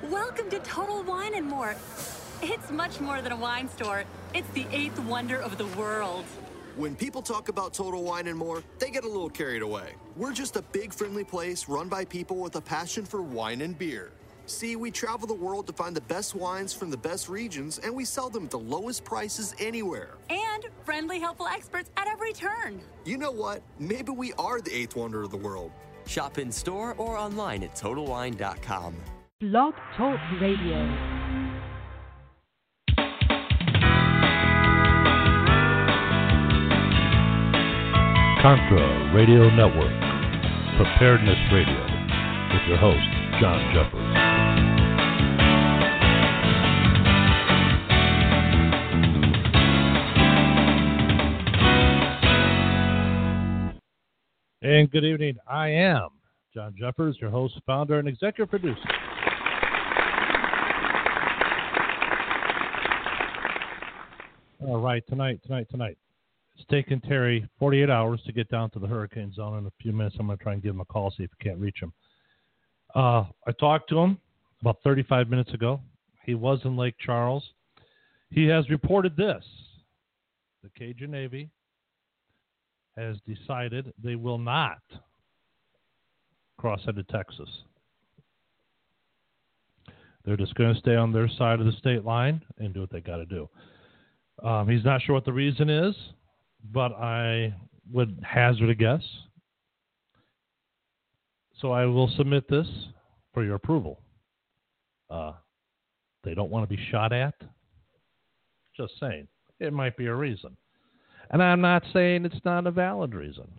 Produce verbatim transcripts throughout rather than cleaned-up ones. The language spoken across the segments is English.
Welcome to Total Wine and More. It's much more than a wine store. It's the eighth wonder of the world. When people talk about Total Wine and More, they get a little carried away. We're just a big, friendly place run by people with a passion for wine and beer. See, we travel the world to find the best wines from the best regions, and we sell them at the lowest prices anywhere. And friendly, helpful experts at every turn. You know what? Maybe we are the eighth wonder of the world. Shop in store or online at total wine dot com. Blog Talk Radio. Contra Radio Network, Preparedness Radio, with your host, John Jeffers. And good evening. I am John Jeffers, your host, founder, and executive producer. All right, tonight, tonight, tonight. It's taken Terry forty-eight hours to get down to the hurricane zone. In a few minutes, I'm going to try and give him a call, see if we can't reach him. Uh, I talked to him about thirty-five minutes ago. He was in Lake Charles. He has reported this. The Cajun Navy has decided they will not cross into Texas. They're just going to stay on their side of the state line and do what they got to do. Um, he's not sure what the reason is, but I would hazard a guess. So I will submit this for your approval. Uh, they don't want to be shot at. Just saying. It might be a reason. And I'm not saying it's not a valid reason.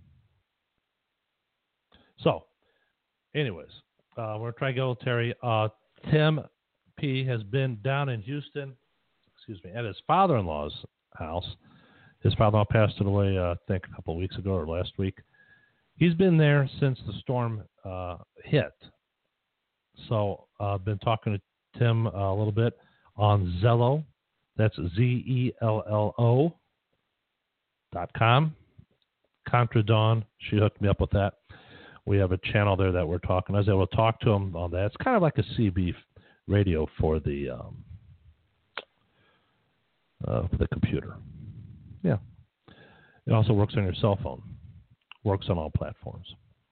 So, anyways, uh, we're trying to go with Terry. Uh, Tim P. has been down in Houston, excuse me, at his father-in-law's house. His father-in-law passed away, uh, I think, a couple of weeks ago or last week. He's been there since the storm uh, hit. So I've uh, been talking to Tim uh, a little bit on Zello. That's Z E L L O dot com. Contra Dawn, she hooked me up with that. We have a channel there that we're talking. I was able to talk to him on that. It's kind of like a C B radio for the um, uh, for the computer. Yeah. It also works on your cell phone. Works on all platforms.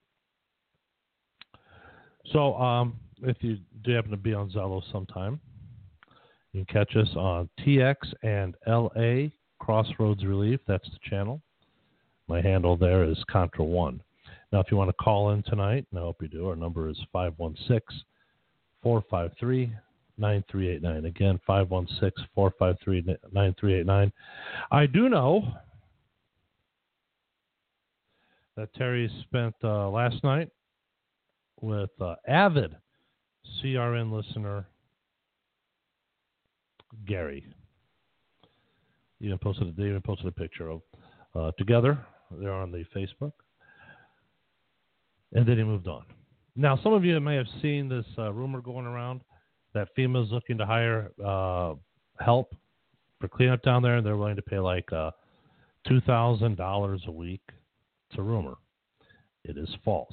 So um, if you do happen to be on Zello sometime, you can catch us on T X and L A Crossroads Relief. That's the channel. My handle there is Contra one. Now, if you want to call in tonight, and I hope you do, our number is five one six, four five three, nine three eight nine. Again, five one six, four five three, nine three eight nine. I do know that Terry spent uh, last night with uh, avid C R N listener Gary. He even posted a, they even posted a picture of uh, together. They're on the Facebook. And then he moved on. Now, some of you may have seen this uh, rumor going around that FEMA is looking to hire uh, help for cleanup down there, and they're willing to pay like uh, two thousand dollars a week. It's a rumor. It is false.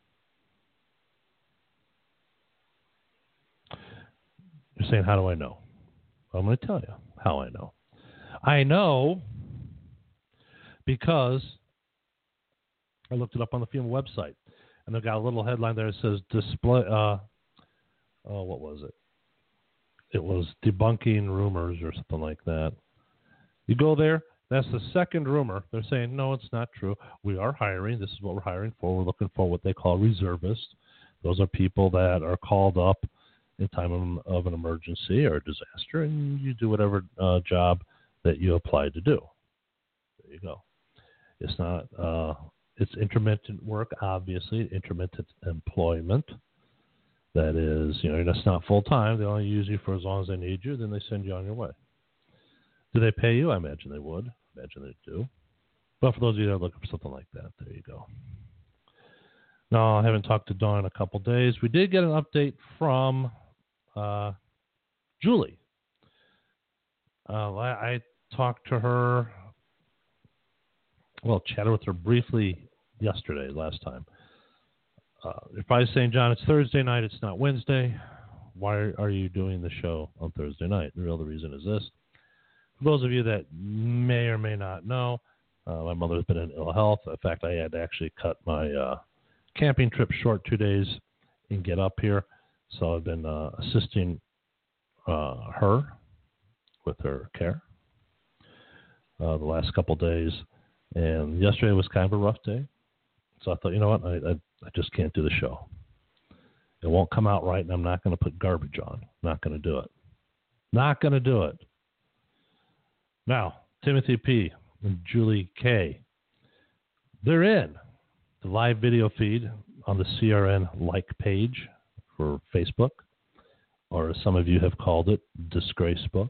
You're saying, how do I know? Well, I'm going to tell you how I know. I know because I looked it up on the FEMA website, and they've got a little headline there that says display. Uh, oh, what was it? It was debunking rumors or something like that. You go there. That's the second rumor. They're saying, no, it's not true. We are hiring. This is what we're hiring for. We're looking for what they call reservists. Those are people that are called up in time of, of an emergency or a disaster, and you do whatever uh, job that you applied to do. There you go. It's not, uh, it's intermittent work, obviously, intermittent employment. That is, you know, that's not full-time. They only use you for as long as they need you, then they send you on your way. Do they pay you? I imagine they would. I imagine they do. But for those of you that are looking for something like that, there you go. No, I haven't talked to Dawn in a couple days. We did get an update from uh, Julie. Uh, I, I talked to her, well, chatted with her briefly yesterday, last time. Uh, you're probably saying, John, it's Thursday night, it's not Wednesday. why are you doing the show on Thursday night? The real reason is this. For those of you that may or may not know, uh, my mother's been in ill health. In fact, I had to actually cut my uh, camping trip short two days and get up here. So I've been uh, assisting uh, her with her care uh, the last couple days. And yesterday was kind of a rough day. So I thought, you know what, I, I, I just can't do the show. It won't come out right, and I'm not going to put garbage on. Not going to do it. Not going to do it. Now, Timothy P. and Julie K. They're in the live video feed on the C R N like page for Facebook, or as some of you have called it, Disgracebook.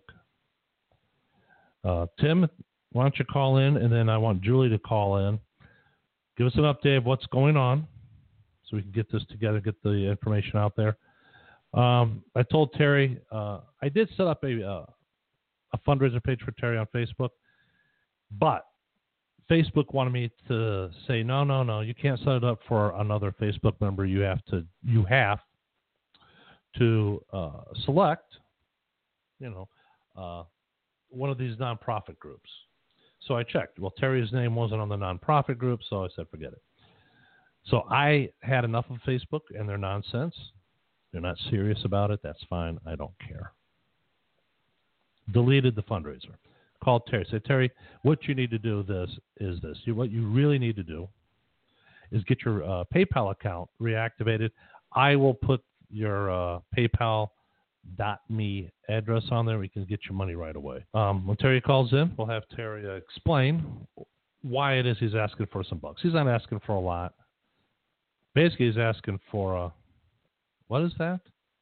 Uh, Tim, why don't you call in, and then I want Julie to call in. Give us an update of what's going on so we can get this together, get the information out there. Um, I told Terry, uh, I did set up a, uh, a fundraiser page for Terry on Facebook, but Facebook wanted me to say, no, no, no, you can't set it up for another Facebook member. You have to, you have to uh, select, you know, uh, one of these nonprofit groups. So I checked. Well, Terry's name wasn't on the nonprofit group, so I said, forget it. So I had enough of Facebook and their nonsense. They're not serious about it. That's fine. I don't care. Deleted the fundraiser. Called Terry. Said, Terry, what you need to do this is this. You, what you really need to do is get your uh, PayPal account reactivated. I will put your uh, PayPal dot me address on there. We can get your money right away. Um, when Terry calls in, we'll have Terry uh, explain why it is he's asking for some bucks. He's not asking for a lot. Basically, he's asking for a, what is that?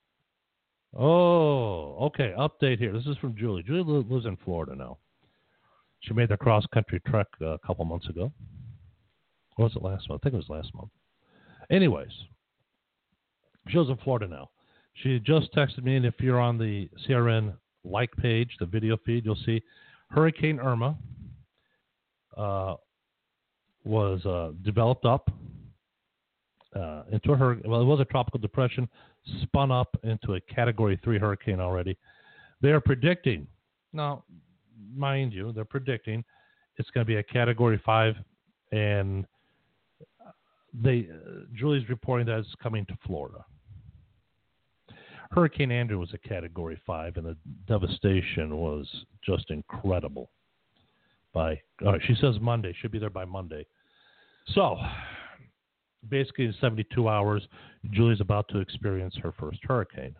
Oh, okay. Update here. This is from Julie. Julie lives in Florida now. She made the cross-country trek uh, a couple months ago. Or was it last month? I think it was last month. Anyways, she lives in Florida now. She just texted me, and if you're on the C R N like page, the video feed, you'll see Hurricane Irma uh, was uh, developed up uh, into a hurricane. Well, it was a tropical depression, spun up into a Category three hurricane already. They are predicting, now, mind you, they're predicting it's going to be a Category five, and they uh, Julie's reporting that it's coming to Florida. Hurricane Andrew was a Category five, and the devastation was just incredible. By uh, she says Monday, should be there by Monday. So, basically in seventy-two hours, Julie's about to experience her first hurricane.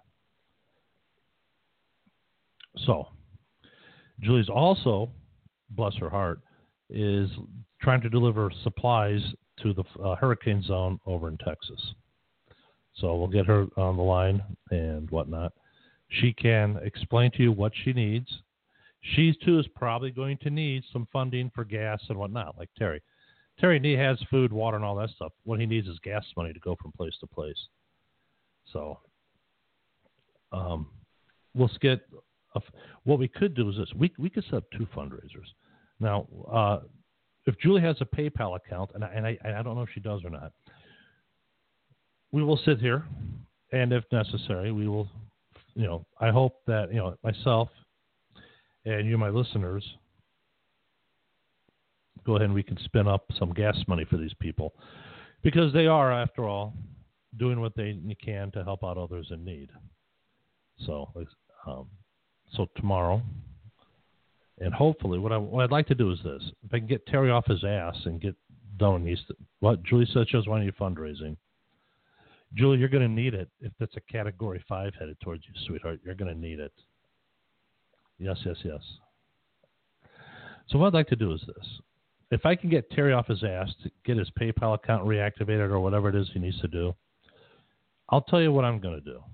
So, Julie's also, bless her heart, is trying to deliver supplies to the uh, hurricane zone over in Texas. So we'll get her on the line and whatnot. She can explain to you what she needs. She, too, is probably going to need some funding for gas and whatnot, like Terry. Terry has food, water, and all that stuff. What he needs is gas money to go from place to place. So um, we'll get a, what we could do is this. We, we could set up two fundraisers. Now, uh, if Julie has a PayPal account, and I, and I, I don't know if she does or not, we will sit here, and if necessary, we will, you know, I hope that, you know, myself and you, my listeners, go ahead and we can spin up some gas money for these people, because they are, after all, doing what they can to help out others in need. So, um, so tomorrow, and hopefully, what, I, what I'd like to do is this. If I can get Terry off his ass and get done, he's, what Julie said she doesn't want any fundraising. Julie, you're going to need it if that's a Category five headed towards you, sweetheart. You're going to need it. Yes, yes, yes. So what I'd like to do is this. If I can get Terry off his ass to get his PayPal account reactivated or whatever it is he needs to do, I'll tell you what I'm going to do.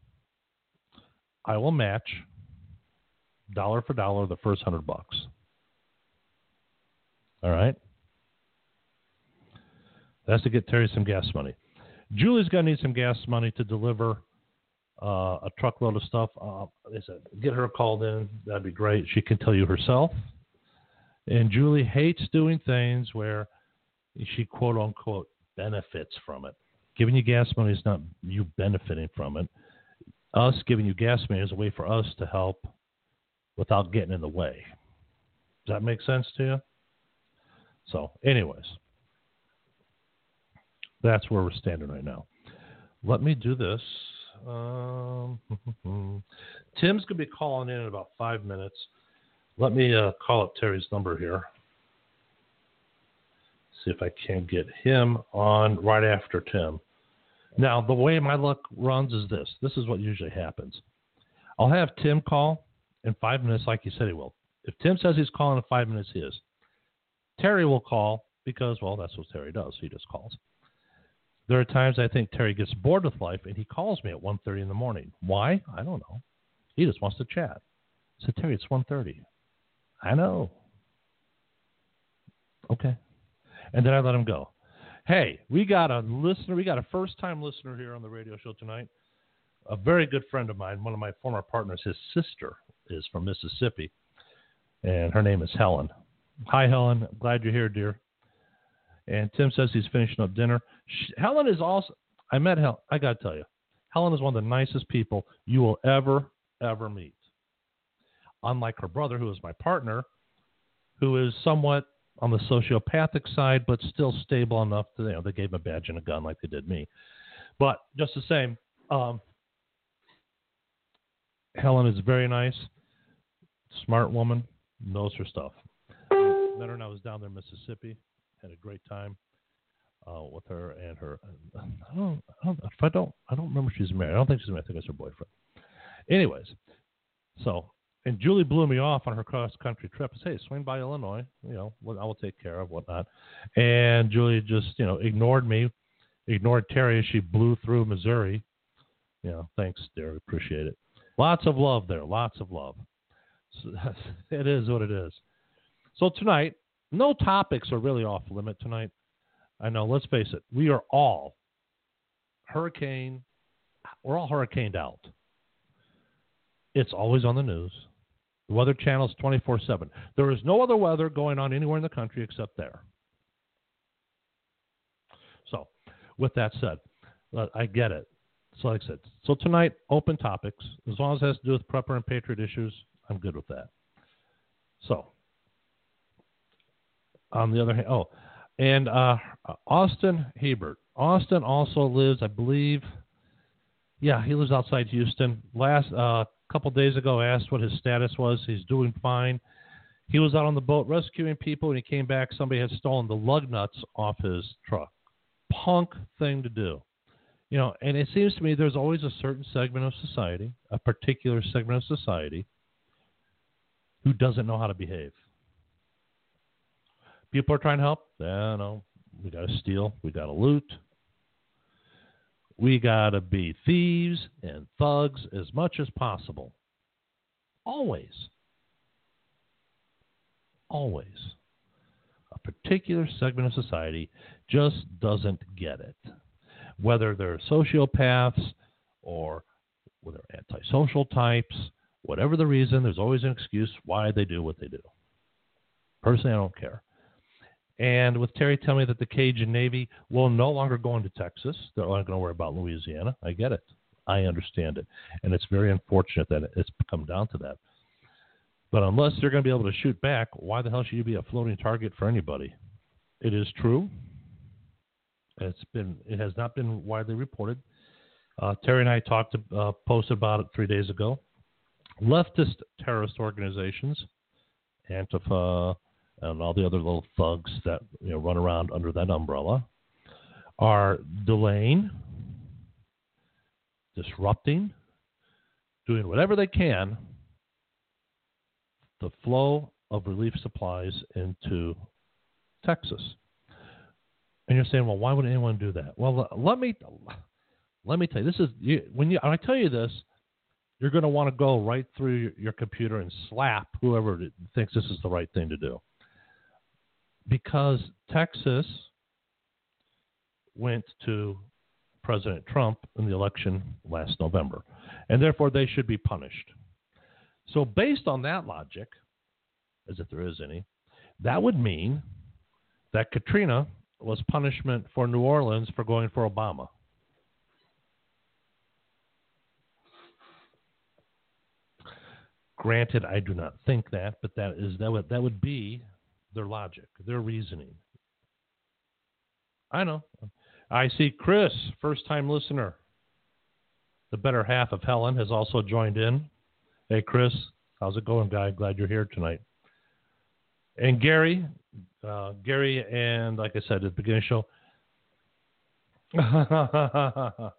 I will match dollar for dollar the first hundred bucks. All right? That's to get Terry some gas money. Julie's going to need some gas money to deliver uh, a truckload of stuff. Uh, they said, get her called in. That'd be great. She can tell you herself. And Julie hates doing things where she, quote unquote, benefits from it. Giving you gas money is not you benefiting from it. us giving you gas money is a way for us to help without getting in the way. Does that make sense to you? So, anyways, that's where we're standing right now. Let me do this. Um, Tim's going to be calling in in about five minutes. Let me uh, call up Terry's number here. See if I can get him on right after Tim. Now, the way my luck runs is this. This is what usually happens. I'll have Tim call in five minutes like he said he will. If Tim says he's calling in five minutes, he is. Terry will call because, well, that's what Terry does. He just calls. There are times I think Terry gets bored with life and he calls me at one thirty in the morning. Why? I don't know. He just wants to chat. I said, Terry, it's one thirty. I know. Okay. And then I let him go. Hey, we got a listener. We got a first-time listener here on the radio show tonight. A very good friend of mine, one of my former partners. His sister is from Mississippi, and her name is Helen. Hi, Helen. I'm glad you're here, dear. And Tim says he's finishing up dinner. She, Helen is also, I met Helen. I got to tell you, Helen is one of the nicest people you will ever, ever meet. Unlike her brother, who is my partner, who is somewhat on the sociopathic side, but still stable enough to, you know, they gave him a badge and a gun like they did me. But just the same, um, Helen is very nice, smart woman, knows her stuff. I met her when I was down there in Mississippi. Had a great time uh, with her and her. I don't, I don't. If I don't, I don't remember if she's married. I don't think she's married. I think it's her boyfriend. Anyways, so and Julie blew me off on her cross country trip. I say, hey, swing by Illinois. You know, I will take care of whatnot. And Julie just, you know, ignored me, ignored Terry as she blew through Missouri. You know, thanks, dear. Appreciate it. Lots of love there. Lots of love. So it is what it is. So tonight. No topics are really off limit tonight. I know, let's face it, we are all hurricane, we're all hurricaned out. It's always on the news. The Weather Channel is twenty-four seven. There is no other weather going on anywhere in the country except there. So, with that said, I get it. So, like I said, so tonight, open topics. As long as it has to do with prepper and patriot issues, I'm good with that. So, on the other hand, oh, and uh, Austin Hebert. Austin also lives, I believe, yeah, he lives outside Houston. Last uh, couple days ago, I asked what his status was. He's doing fine. He was out on the boat rescuing people, and he came back. Somebody had stolen the lug nuts off his truck. Punk thing to do. You know, and it seems to me there's always a certain segment of society, a particular segment of society, who doesn't know how to behave. People are trying to help. Yeah, no. We got to steal. We got to loot. We got to be thieves and thugs as much as possible. Always. Always. A particular segment of society just doesn't get it. Whether they're sociopaths or whether they're antisocial types, whatever the reason, there's always an excuse why they do what they do. Personally, I don't care. And with Terry telling me that the Cajun Navy will no longer go into Texas, they're only going to worry about Louisiana. I get it. I understand it. And it's very unfortunate that it's come down to that. But unless they're going to be able to shoot back, why the hell should you be a floating target for anybody? It is true. It's been. It has not been widely reported. Uh, Terry and I talked, uh, posted about it three days ago. Leftist terrorist organizations, Antifa, and all the other little thugs that, you know, run around under that umbrella, are delaying, disrupting, doing whatever they can the flow of relief supplies into Texas. And you're saying, well, why would anyone do that? Well, let me let me tell you. This is you, when you when I tell you this, you're going to want to go right through your, your computer and slap whoever thinks this is the right thing to do. Because Texas went to President Trump in the election last November, and therefore they should be punished. So based on that logic, as if there is any, that would mean that Katrina was punishment for New Orleans for going for Obama. Granted, I do not think that, but that is that would that would be their logic, their reasoning. I know. I see Chris, first-time listener. The better half of Helen has also joined in. Hey, Chris, how's it going, guy? Glad you're here tonight. And Gary, uh, Gary, and like I said at the beginning of the show,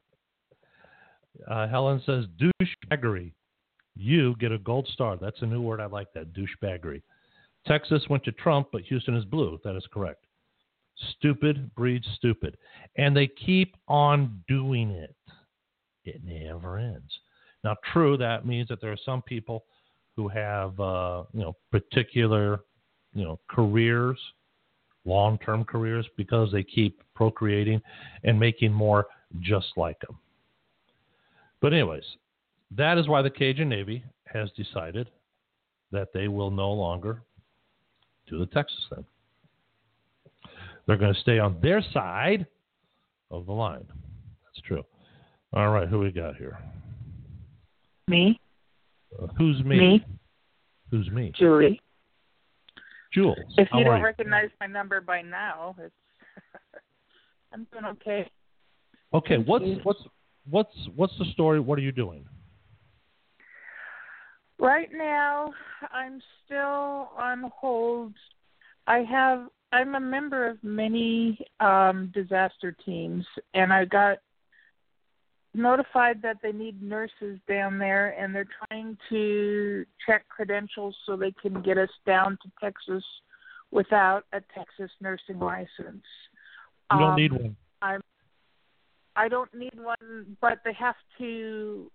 uh, Helen says douchebaggery. You get a gold star. That's a new word. I like that, douchebaggery. Texas went to Trump, but Houston is blue. That is correct. Stupid breeds stupid. And they keep on doing it. It never ends. Now, true, that means that there are some people who have, uh, you know, particular, you know, careers, long-term careers, because they keep procreating and making more just like them. But anyways, that is why the Cajun Navy has decided that they will no longer do the Texas thing. They're going to stay on their side of the line. That's true. All right, who we got here? Me. Uh, who's me? Me. Who's me? Julie. Jules. If how you are don't recognize my number by now, it's I'm doing okay. Okay, Thank what's you. what's what's what's the story? What are you doing? Right now, I'm still on hold. I have I'm a member of many um, disaster teams, and I got notified that they need nurses down there, and they're trying to check credentials so they can get us down to Texas without a Texas nursing license. You don't um, need one. I'm, I don't need one, but they have to.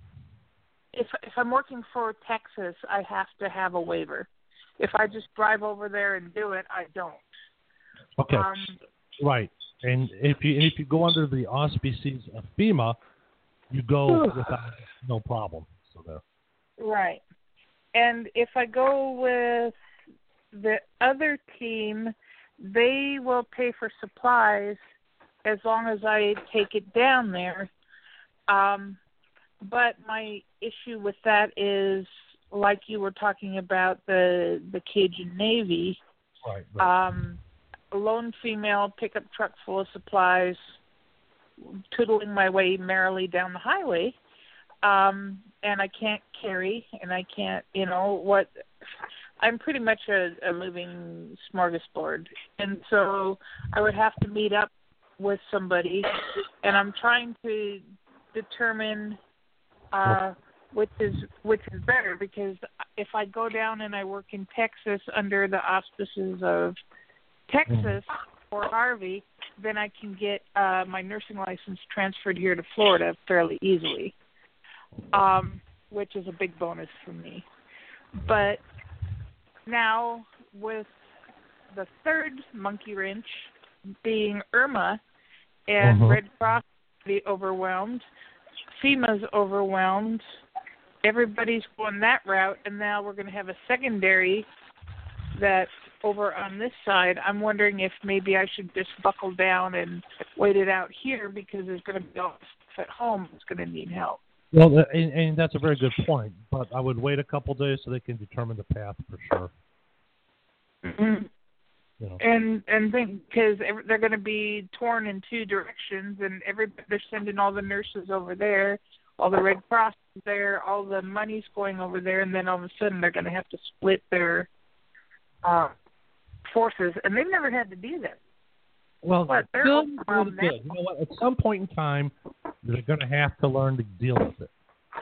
If if I'm working for Texas, I have to have a waiver. If I just drive over there and do it, I don't. Okay, Um, right. And if you if you go under the auspices of FEMA, you go without no problem. So there. Right. And if I go with the other team, they will pay for supplies as long as I take it down there. Um, but my issue with that is, like you were talking about the the Cajun Navy, Right. right. um, a lone female pickup truck full of supplies, tootling my way merrily down the highway, um, and I can't carry, and I can't, you know, what, I'm pretty much a, a moving smorgasbord, and so I would have to meet up with somebody, and I'm trying to determine uh, which is which is better, because if I go down and I work in Texas under the auspices of Texas or Harvey, then I can get uh, my nursing license transferred here to Florida fairly easily, um, which is a big bonus for me. But now with the third monkey wrench being Irma and Uh-huh. Red Cross is overwhelmed, FEMA's overwhelmed, everybody's going that route, and now we're going to have a secondary that over on this side. I'm wondering if maybe I should just buckle down and wait it out here, because there's going to be all this stuff at home that's going to need help. Well, uh, and, and that's a very good point. But I would wait a couple days so they can determine the path for sure. Mm-hmm. You know. And and think, because they're going to be torn in two directions, and every they're sending all the nurses over there, all the Red Cross is there, all the money's going over there, and then all of a sudden they're going to have to split their uh, forces, and they've never had to do that. Well, But they're still overwhelmed really good. You know what? At some point in time, they're going to have to learn to deal with it.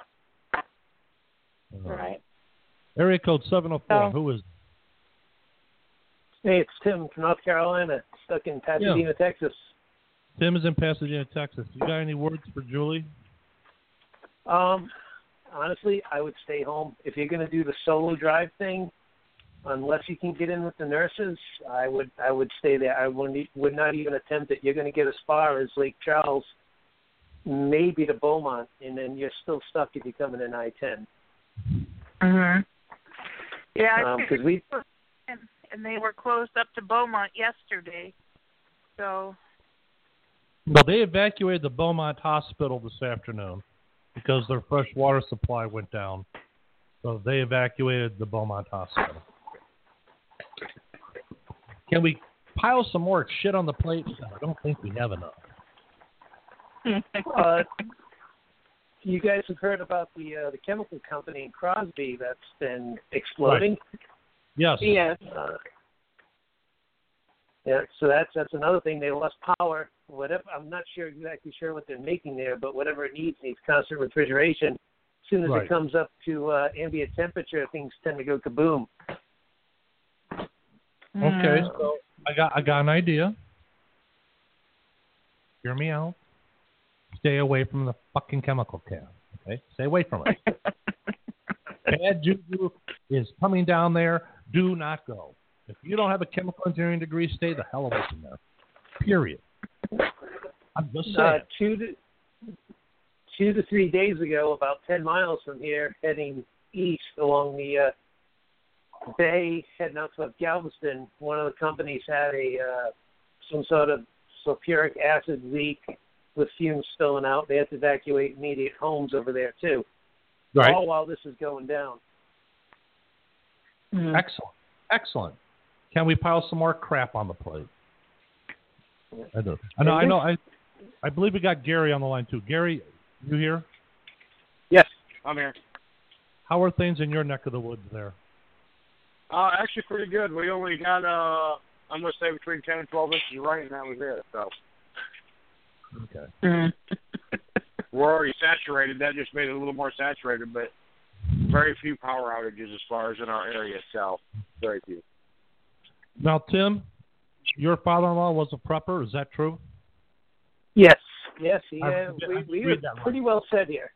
Uh, Right. Area code seven oh four. Oh. Who is? Hey, it's Tim from North Carolina, stuck in Pasadena, Yeah. Texas. Tim is in Pasadena, Texas. You got any words for Julie? Um, honestly, I would stay home. If you're going to do the solo drive thing, unless you can get in with the nurses, I would I would stay there. I wouldn't, would not even attempt it. You're going to get as far as Lake Charles, maybe to Beaumont, and then you're still stuck if you're coming in I ten. Mm-hmm. Yeah, I Um, think 'cause we- and, and they were closed up to Beaumont yesterday. So, Well, they evacuated the Beaumont Hospital this afternoon because their fresh water supply went down. So they evacuated the Beaumont Hospital. Can we pile some more shit on the plate? I don't think we have enough. uh, you guys have heard about the uh, the chemical company in Crosby that's been exploding? Right. Yes. Yes. Uh, yeah, so that's that's another thing. They lost power. Whatever, I'm not sure exactly sure what they're making there, but whatever it needs needs constant refrigeration. As soon as Right. it comes up to uh, ambient temperature, things tend to go kaboom. Okay, so I got I got an idea. Hear me out. Stay away from the fucking chemical can. Okay, stay away from it. Bad juju is coming down there. Do not go. If you don't have a chemical engineering degree, stay the hell away from there. Period. I'm just saying. Uh, two to two to three days ago, about ten miles from here, heading east along the uh, bay, heading out to Galveston, one of the companies had a uh, some sort of sulfuric acid leak with fumes spilling out. They had to evacuate immediate homes over there too. Right. All while this is going down. Mm. Excellent. Excellent. Can we pile some more crap on the plate? I do. I know. I know. I, I believe we got Gary on the line too. Gary, you here? Yes, I'm here. How are things in your neck of the woods there? Uh, actually, pretty good. We only got, uh, I'm going to say between ten and twelve inches of rain, and that was it. So Okay. Mm. we're already saturated. That just made it a little more saturated, but very few power outages as far as in our area itself. Very few. Now, Tim, your father-in-law was a prepper. Is that true? Yes, yes, yeah. I've- We, I've we read are that one. pretty well set here.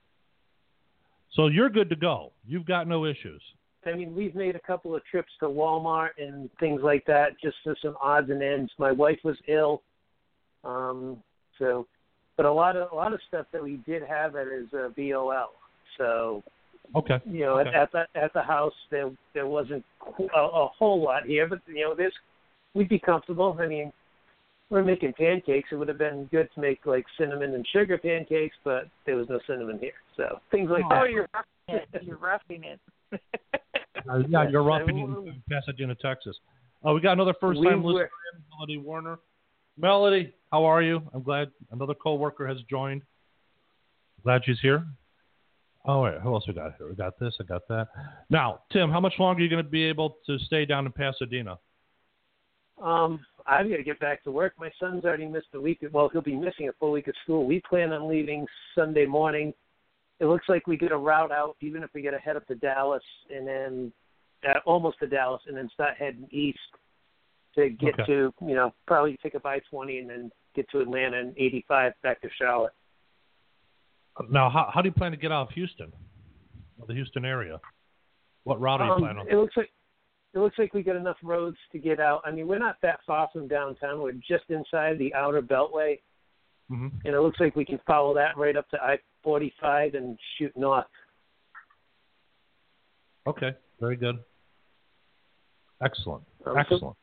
So you're good to go. You've got no issues. I mean, we've made a couple of trips to Walmart and things like that just for some odds and ends. My wife was ill, um, so, but a lot of a lot of stuff that we did have that is uh, B O L. So, Okay. you know, Okay. at, at the at the house there there wasn't a, a whole lot here, but you know, there's we'd be comfortable. I mean, we're making pancakes. It would have been good to make like cinnamon and sugar pancakes, but there was no cinnamon here. So things like Oh, that. you're roughing it. You're roughing it. Uh, yeah, you're roughing I- in Pasadena, Texas. Oh, we got another first-time We listener, were- in, Melody Warner. Melody, how are you? I'm glad another coworker has joined. Glad she's here. Oh, wait, who else we got here? We got this, I got that. Now, Tim, how much longer are you going to be able to stay down in Pasadena? Um, I've got to get back to work. My son's already missed a week. Well, he'll be missing a full week of school. We plan on leaving Sunday morning. It looks like we get a route out, even if we get to head up to Dallas and then uh, almost to Dallas and then start heading east to get Okay. to, you know, probably pick up I twenty and then get to Atlanta and eighty-five back to Charlotte. Now, how, how do you plan to get out of Houston, or the Houston area? What route are you Um, planning on? it looks like it looks like we got enough roads to get out. I mean, we're not that far from downtown. We're just inside the outer Beltway, Mm-hmm. and it looks like we can follow that right up to I forty-five and shoot north. Okay, very good. Excellent, Um, so- excellent.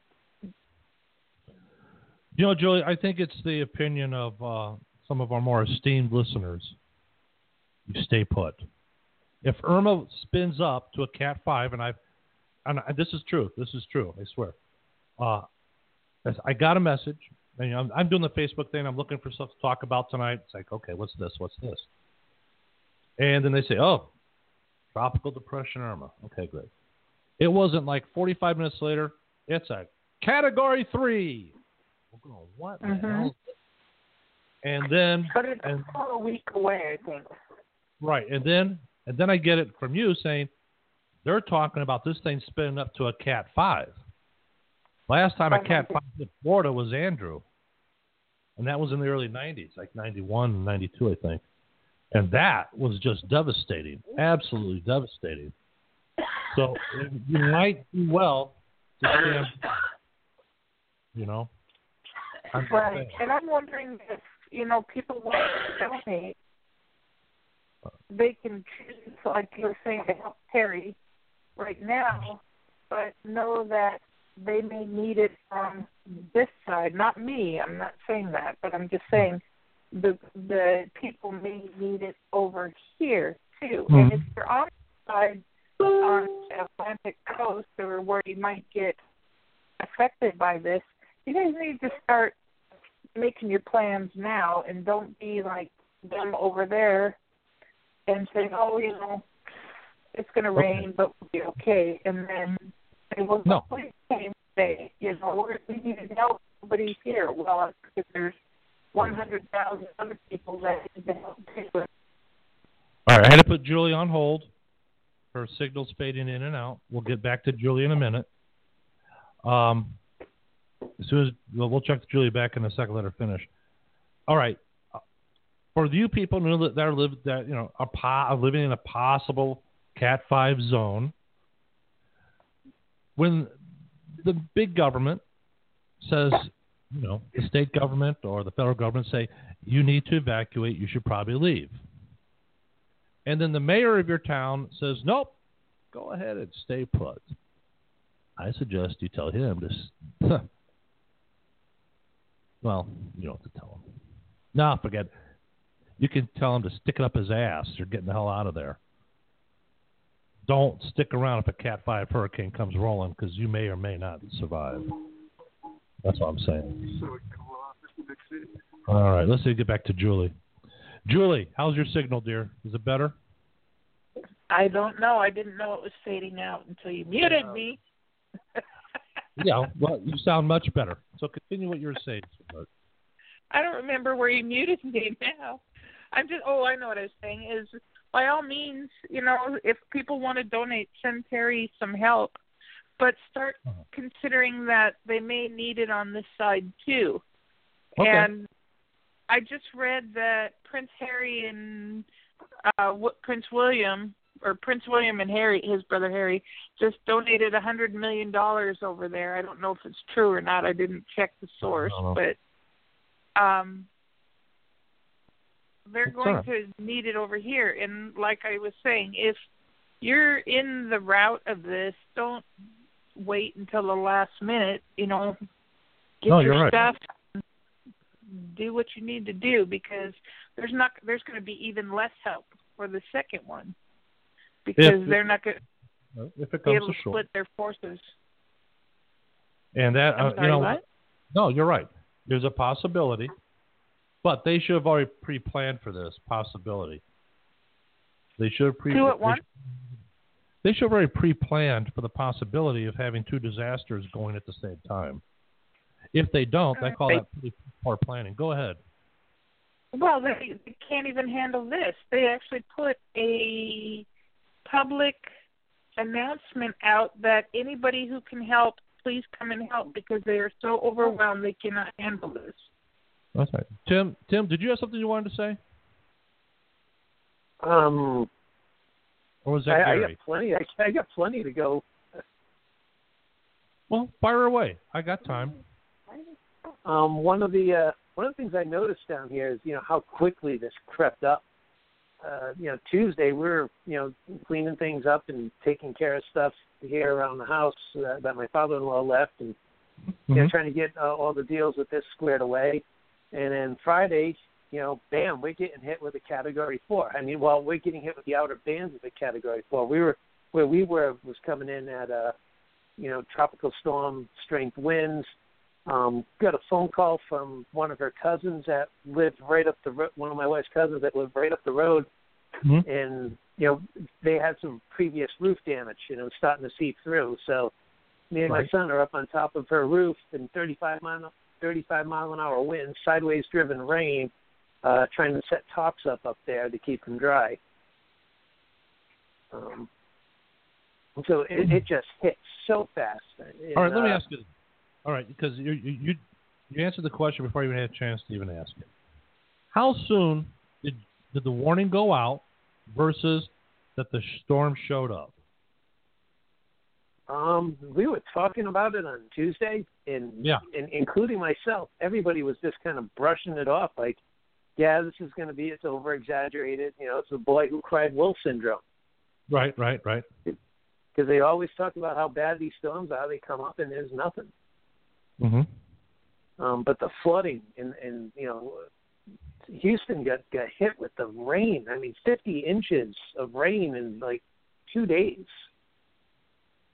You know, Julie, I think it's the opinion of uh, some of our more esteemed listeners. You stay put. If Irma spins up to a Cat five, and I've, and I, this is true, this is true, I swear. Uh, as I got a message. And, you know, I'm, I'm doing the Facebook thing. I'm looking for stuff to talk about tonight. It's like, okay, what's this? What's this? And then they say, oh, tropical depression Irma. Okay, great. It wasn't like forty-five minutes later. It's a Category three. We're going, what the Mhm. hell? And then, But it's and, about a week away, I think. right, and then, and then I get it from you saying they're talking about this thing spinning up to a Cat five. Last time a Cat five hit Florida was Andrew, and that was in the early nineties, like ninety-one, ninety-two, I think. And that was just devastating, absolutely devastating. So you might do well to stand, you know. I'm just Right. saying. And I'm wondering if, you know, people want to donate, they can choose, like you were saying, to help Terry right now, but know that they may need it from this side. Not me, I'm not saying that, but I'm just saying the the people may need it over here, too. Mhm. And if you're on the side, Atlantic coast or where you might get affected by this, you guys need to start making your plans now, and don't be like them over there and saying, oh, you know, it's going to rain, okay, but we'll be okay. And then they will no. say, you know, we're, we need to help. Nobody's here. Well, it's because there's one hundred thousand other people that need to help too. All right, I had to put Julie on hold. Her signal's fading in and out. We'll get back to Julie in a minute. Um, as soon as well, we'll check Julie back in a second. Let her finish. All right. For you people that are live that you know are, po- are living in a possible Cat five zone, when the big government says, you know, the state government or the federal government say you need to evacuate, you should probably leave. And then the mayor of your town says, nope, go ahead and stay put. I suggest you tell him to, well, you don't have to tell him. No, forget it. You can tell him to stick it up his ass. You're getting the hell out of there. Don't stick around if a Cat five hurricane comes rolling, because you may or may not survive. That's what I'm saying. All right, let's see, get back to Julie. Julie, how's your signal, dear? Is it better? I don't know. I didn't know it was fading out until you muted me. Yeah, well, you sound much better. So continue what you were saying. I don't remember where you muted me now. I'm just, oh, I know what I was saying is, by all means, you know, if people want to donate, send Terry some help, but start uh-huh. considering that they may need it on this side too. Okay. And I just read that Prince Harry and uh, w- Prince William, or Prince William and Harry, his brother Harry, just donated one hundred million dollars over there. I don't know if it's true or not. I didn't check the source, but um, they're That's going right. to need it over here. And like I was saying, if you're in the route of this, don't wait until the last minute. You know, get no, your you're stuff. Right. Do what you need to do, because there's not there's going to be even less help for the second one, because if, they're not going if it to be comes able to to short. split their forces. And that I'm uh, sorry, you know, what? no, you're right. There's a possibility, but they should have already pre-planned for this possibility. They should have pre. Two at once. They should have already pre-planned for the possibility of having two disasters going at the same time. If they don't, I call they, that pretty poor planning. Go ahead. Well, they, they can't even handle this. They actually put a public announcement out that anybody who can help, please come and help, because they are so overwhelmed they cannot handle this. That's right. Tim, Tim, did you have something you wanted to say? Um, or was that I, Gary? I got plenty. I, I got plenty to go. Well, fire away. I got time. Um, one of the uh, one of the things I noticed down here is, you know, how quickly this crept up. Uh, you know, Tuesday we were, you know, cleaning things up and taking care of stuff here around the house uh, that my father-in-law left, and mm-hmm. you know, trying to get uh, all the deals with this squared away. And then Friday, you know, bam, we're getting hit with a Category Four. I mean, well, we're getting hit with the outer bands of the Category Four. We were where we were was coming in at a, you know, tropical storm strength winds. Um, got a phone call from one of her cousins that lived right up the ro- one of my wife's cousins that lived right up the road, mm-hmm. and you know they had some previous roof damage, you know, starting to seep through. So me and right. my son are up on top of her roof in thirty-five mile thirty-five mile an hour winds, sideways driven rain, uh, trying to set tops up up there to keep them dry. Um, so it, it just hit so fast. And, All right, let me uh, ask you. All right, because you you you answered the question before you even had a chance to even ask it. How soon did did the warning go out versus that the storm showed up? Um, we were talking about it on Tuesday, and, yeah. and including myself, everybody was just kind of brushing it off, like, yeah, this is going to be, it's over exaggerated. You know, it's the boy who cried wolf syndrome. Right, right, right. Because they always talk about how bad these storms are. They come up and there's nothing. Mm-hmm. Um, but the flooding and, and you know, Houston got, got hit with the rain. I mean, fifty inches of rain in like two days.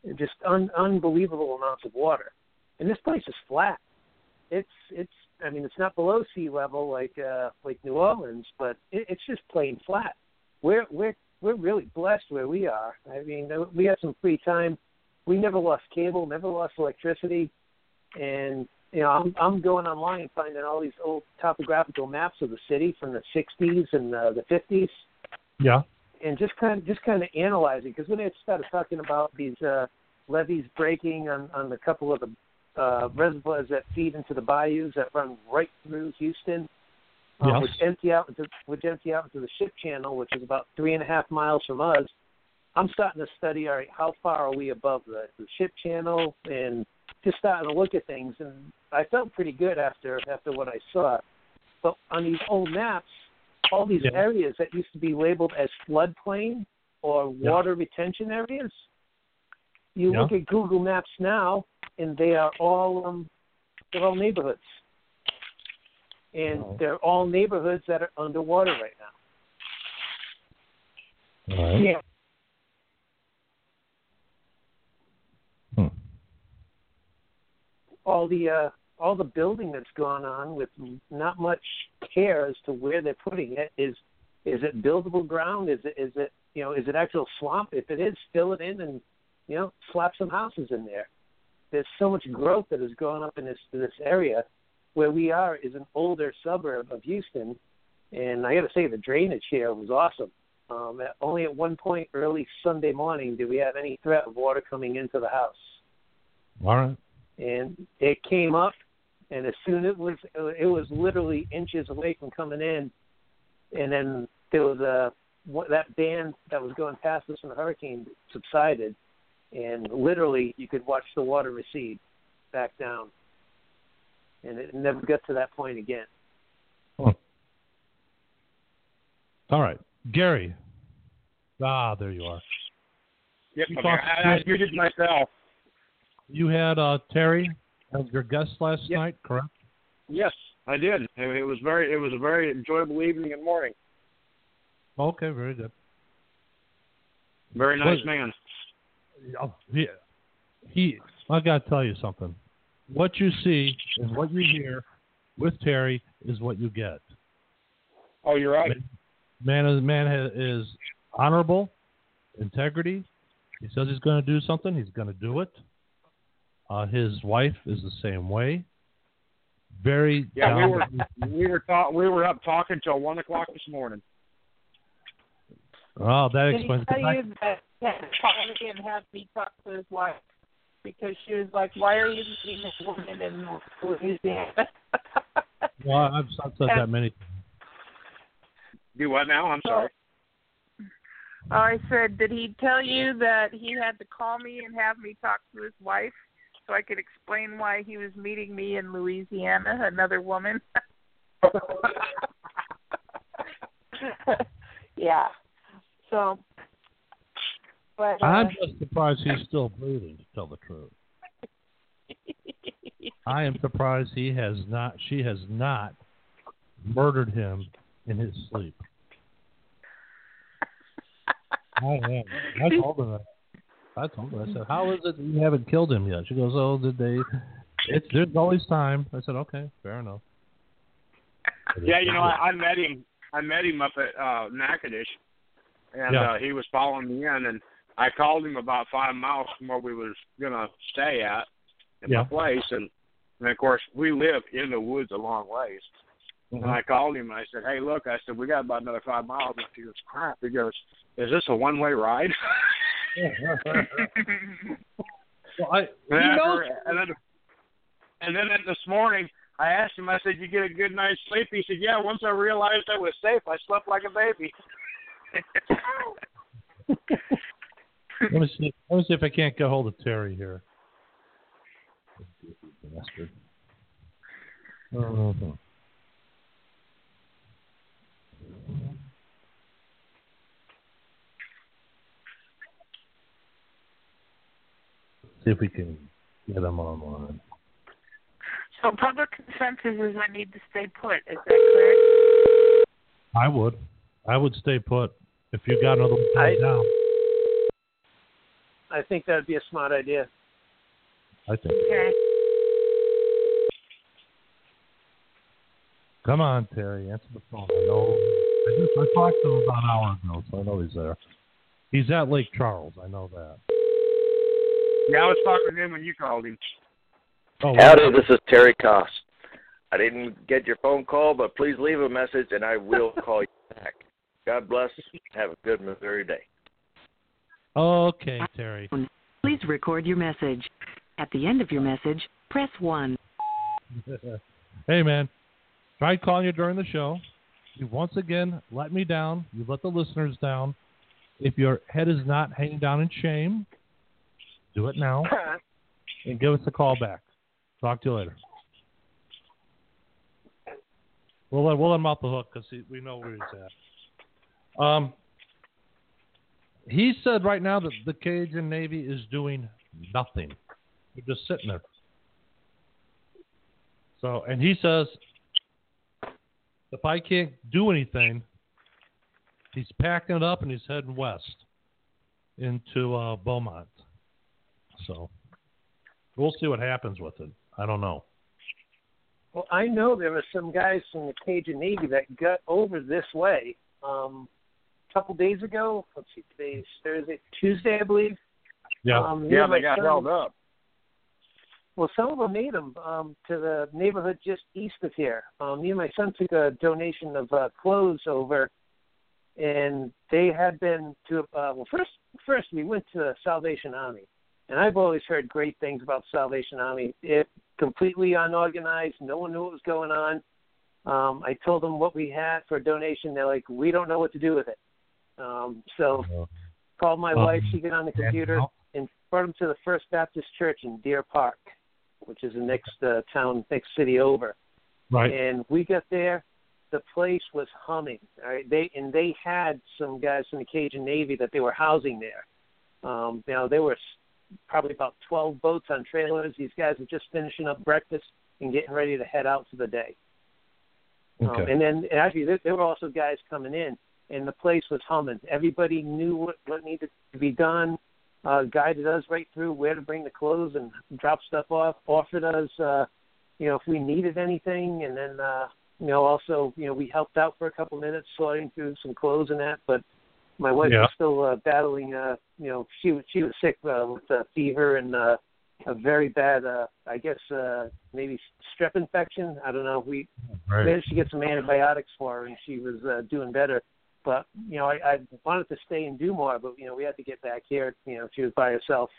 just un, unbelievable amounts of water. And this place is flat. It's it's. I mean, it's not below sea level like uh, like New Orleans, but it, it's just plain flat. We're we're we're really blessed where we are. I mean, we had some free time. We never lost cable, never lost electricity, and you know, I'm I'm going online finding all these old topographical maps of the city from the sixties and uh, the fifties. Yeah. And just kind of just kind of analyzing, because when they started talking about these uh, levees breaking on, on a couple of the uh, reservoirs that feed into the bayous that run right through Houston, um, yes. which empty out into which empty out into the ship channel, which is about three and a half miles from us. I'm starting to study, all right, how far are we above the, the ship channel, and just starting to look at things. And I felt pretty good after after what I saw. But on these old maps, all these yeah. areas that used to be labeled as floodplain or water yeah. retention areas, you yeah. look at Google Maps now, and they are all um, they're all neighborhoods, and oh. they're all neighborhoods that are underwater right now. All right. Yeah. Hmm. All the uh, all the building that's gone on with not much care as to where they're putting it. Is is it buildable ground? Is it is it you know is it actual swamp? If it is, fill it in and you know slap some houses in there. There's so much growth that has gone up in this this area. Where we are is an older suburb of Houston, and I got to say the drainage here was awesome. Um, at, only at one point early Sunday morning did we have any threat of water coming into the house. All right. And it came up. And as soon as it was, it was literally inches away from coming in. And then there was a that band that was going past us when the hurricane subsided, and literally you could watch the water recede back down. And it never got to that point again. Oh. All right, Gary. Ah, there you are. Yep, you okay. I, I muted myself. You had uh, Terry as your guest last yep. night, correct? Yes, I did. It was very. It was a very enjoyable evening and morning. Okay, very good. Very nice what, man. Oh, he, he. I got to tell you something. What you see and what you hear with Terry is what you get. Oh, you're right. Man, man, man has, is honorable, integrity. He says he's going to do something. He's going to do it. Uh, his wife is the same way. Very yeah. down. We were we were ta- we were up talking till one o'clock this morning. Oh, that Did explains. he tell you that he had to call me and have me talk to his wife because she was like, "Why are you meeting this woman in Louisiana?" Well, I've said that many times. Do what now? I'm sorry. Oh, I said, did he tell you that he had to call me and have me talk to his wife so I could explain why he was meeting me in Louisiana, another woman? Yeah. So, but, uh, I'm just surprised he's still breathing, to tell the truth. I am surprised he has not, she has not murdered him in his sleep. I am. I told her that. I told her. I said, "How is it that you haven't killed him yet?" She goes, "Oh, did they? It's there's always time." I said, "Okay, fair enough." Yeah, you know, I, I met him. I met him up at uh, Natchitoches, and yeah. uh, he was following me in, and I called him about five miles from where we was gonna stay at in yeah. my place, and, and of course we live in the woods a long ways. Mm-hmm. And I called him and I said, "Hey, look," I said, "we got about another five miles." And he goes, "Crap." He goes, "Is this a one-way ride?" well, I, and, after, and then, and then this morning, I asked him. I said, "You get a good night's sleep?" He said, "Yeah." Once I realized I was safe, I slept like a baby. let me see. Let me see if I can't get hold of Terry here. Bastard. Uh-huh. See if we can get him online. So public consensus is I need to stay put. Is that correct? I would. I would stay put if you got another one I, down. I think that would be a smart idea. I think. Okay. Come on, Terry, answer the phone. I know. I, just, I talked to him about an hour ago, so I know he's there. He's at Lake Charles. I know that. Yeah, I was talking to him when you called him. Oh, Howdy, well, this is Terry Koss. I didn't get your phone call, but please leave a message, and I will call you back. God bless. Have a good Missouri day. Okay, Terry. Please record your message. At the end of your message, press one. Hey, man. Tried calling you during the show. You once again let me down. You let the listeners down. If your head is not hanging down in shame, do it now and give us a call back. Talk to you later. We'll let, we'll let him off the hook because we know where he's at. Um, he said right now that the Cajun Navy is doing nothing. They're just sitting there. So, and he says, if I can't do anything, he's packing it up and he's heading west into uh, Beaumont. So we'll see what happens with it. I don't know. Well, I know there were some guys from the Cajun Navy that got over this way um, a couple days ago. Let's see, today's Thursday, Tuesday, I believe. Yeah, um, yeah, they got held up. Well, some of them made them um, to the neighborhood just east of here. Um, me and my son took a donation of uh, clothes over, and they had been to, uh, well, first, first we went to Salvation Army. And I've always heard great things about Salvation Army. It completely unorganized. No one knew what was going on. Um, I told them what we had for a donation. They're like, we don't know what to do with it. Um, so uh, called my um, wife. She got on the computer and brought them to the First Baptist Church in Deer Park, which is the next uh, town, next city over. Right. And we got there. The place was humming. All right. They and they had some guys from the Cajun Navy that they were housing there. Um, you know, they were probably about twelve boats on trailers. These guys were just finishing up breakfast and getting ready to head out for the day. Okay. Um, and then actually there, there were also guys coming in, and the place was humming. Everybody knew what, what needed to be done, uh, guided us right through where to bring the clothes and drop stuff off, offered us, uh, you know, if we needed anything. And then, uh, you know, also, you know, we helped out for a couple minutes sorting through some clothes and that, but my wife yeah. was still uh, battling, uh, you know, she was she was sick uh, with uh, fever and uh, a very bad, uh, I guess, uh, maybe strep infection. I don't know. We right. managed to get some antibiotics for her, and she was uh, doing better. But, you know, I, I wanted to stay and do more, but, you know, we had to get back here. You know, she was by herself.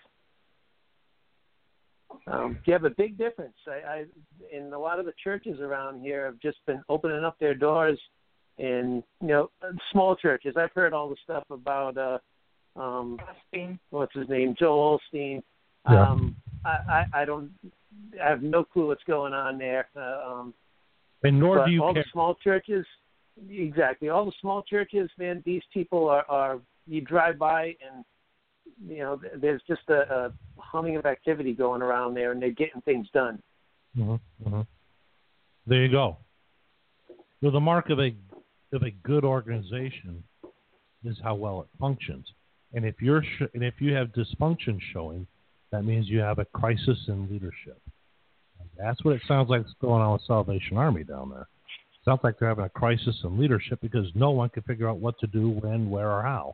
Um, you have a big difference. I, I, in a lot of the churches around here have just been opening up their doors. And, you know, small churches. I've heard all the stuff about, uh, um, what's his name, Joel Osteen. Yeah. Um, I, I, I don't, I have no clue what's going on there. Uh, um, and nor do you all care. the small churches, exactly. All the small churches, man, these people are, are you drive by and, you know, there's just a, a humming of activity going around there, and they're getting things done. Mm-hmm. Mm-hmm. There you go. So the mark of a of a good organization is how well it functions. And if you're sh- and if you have dysfunction showing, that means you have a crisis in leadership. And that's what it sounds like is going on with Salvation Army down there. It sounds like they're having a crisis in leadership because no one can figure out what to do, when, where, or how.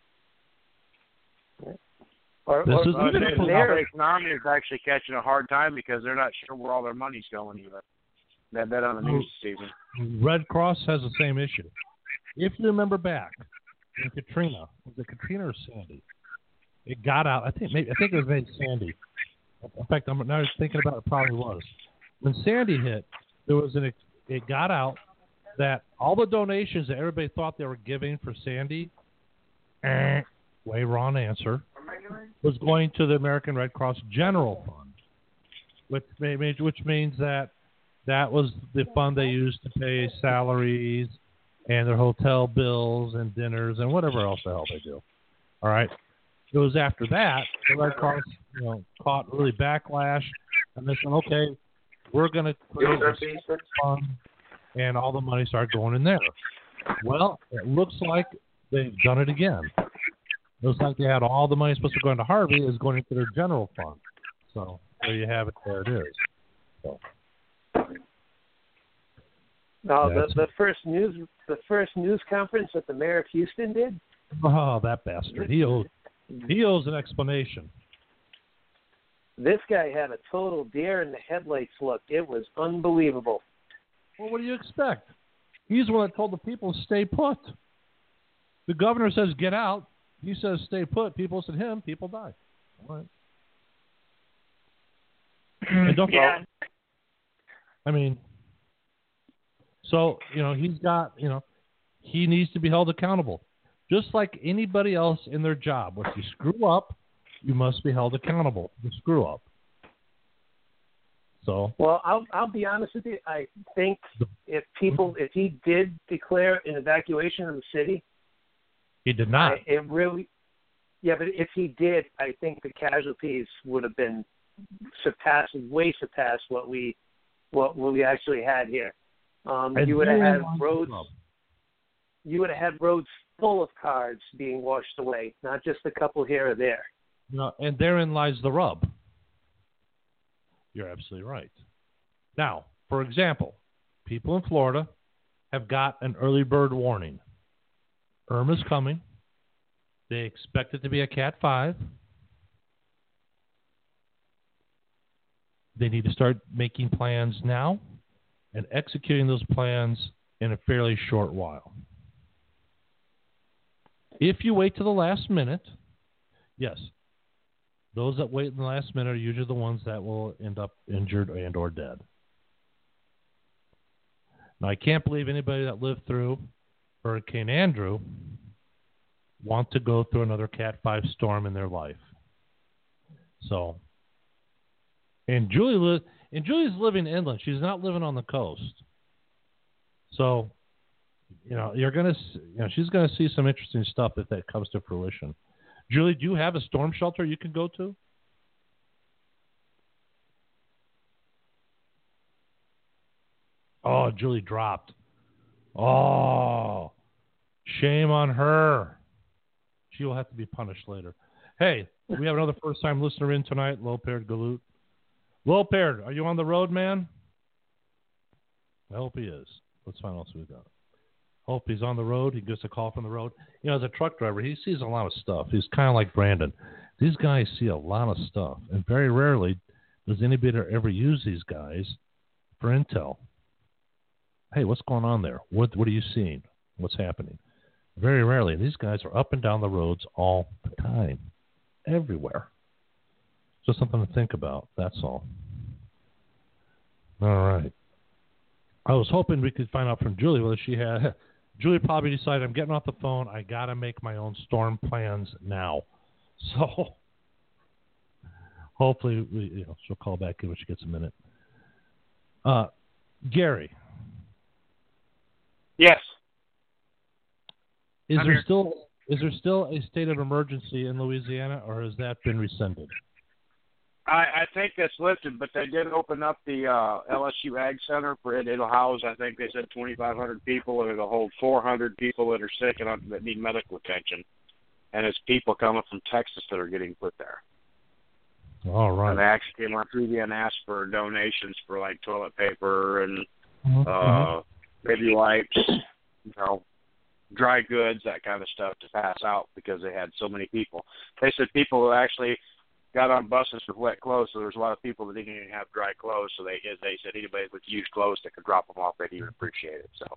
Or, this or, is uh, even the if they're- Salvation Army is actually catching a hard time because they're not sure where all their money's going either. They had that on the news this evening. Red Cross has the same issue. If you remember back in Katrina, was it Katrina or Sandy? It got out. I think maybe I think it was maybe Sandy. In fact, I'm now thinking about it. it probably was. When Sandy hit, there was an. It got out that all the donations that everybody thought they were giving for Sandy, eh, way wrong answer, was going to the American Red Cross General Fund, which may, which means that. That was the fund they used to pay salaries and their hotel bills and dinners and whatever else the hell they do. All right. It was after that the Red Cross, you know, caught really backlash, and they said, "Okay, we're going to create a fund," and all the money started going in there. Well, it looks like they've done it again. It looks like they had all the money supposed to go into Harvey is going into their general fund. So there you have it. There it is. So. No, Yeah, the the first news the first news conference that the mayor of Houston did. Oh, that bastard! He owes he owes an explanation. This guy had a total deer in the headlights look. It was unbelievable. Well, what do you expect? He's the one that told the people to stay put. The governor says get out. He says stay put. People listen to him. People die. All right. And don't Yeah. I mean, so, you know, he's got, you know, he needs to be held accountable. Just like anybody else in their job. If you screw up, you must be held accountable to screw up. So. Well, I'll I'll be honest with you. I think if people, if he did declare an evacuation of the city, he did not. I, it really, yeah. But if he did, I think the casualties would have been surpassed, way surpassed what we, what, what we actually had here. Um, you would have had roads. You would have had roads full of cars being washed away, not just a couple here or there. No, and therein lies the rub. You're absolutely right. Now, for example, people in Florida have got an early bird warning. Irma's coming. They expect it to be a Cat five. They need to start making plans now and executing those plans in a fairly short while. If you wait to the last minute, yes, those that wait in the last minute are usually the ones that will end up injured and or dead. Now, I can't believe anybody that lived through Hurricane Andrew want to go through another Cat five storm in their life. So, and Julie li- and Julie's living inland. She's not living on the coast. So, you know, you're gonna, you know, she's gonna see some interesting stuff if that comes to fruition. Julie, do you have a storm shelter you can go to? Oh, Julie dropped. Oh, shame on her. She will have to be punished later. Hey, we have another first-time listener in tonight, Lopard Galut. Lopard, are you on the road, man? I hope he is. Let's find out what we got. Hope he's on the road. He gets a call from the road. You know, as a truck driver, he sees a lot of stuff. He's kind of like Brandon. These guys see a lot of stuff, and very rarely does anybody ever use these guys for intel. Hey, what's going on there? What What are you seeing? What's happening? Very rarely. These guys are up and down the roads all the time, everywhere. Just something to think about. That's all. All right. I was hoping we could find out from Julie whether she had. Julie probably decided, I'm getting off the phone. I got to make my own storm plans now. So hopefully we, you know, she'll call back in when she gets a minute. Uh, Gary. Yes. Is I'm there here. still is there still a state of emergency in Louisiana, or has that been rescinded? I, I think that's lifted, but they did open up the uh, L S U Ag Center for it. It'll house, I think they said twenty-five hundred people, and it'll hold four hundred people that are sick and that need medical attention. And it's people coming from Texas that are getting put there. All right. And they actually came on through and asked for donations for like toilet paper and Mm-hmm. uh, baby wipes, you know, dry goods, that kind of stuff to pass out because they had so many people. They said people actually got on buses with wet clothes, so there was a lot of people that didn't even have dry clothes. So they they said anybody with used clothes that could drop them off, they'd even appreciate it. So.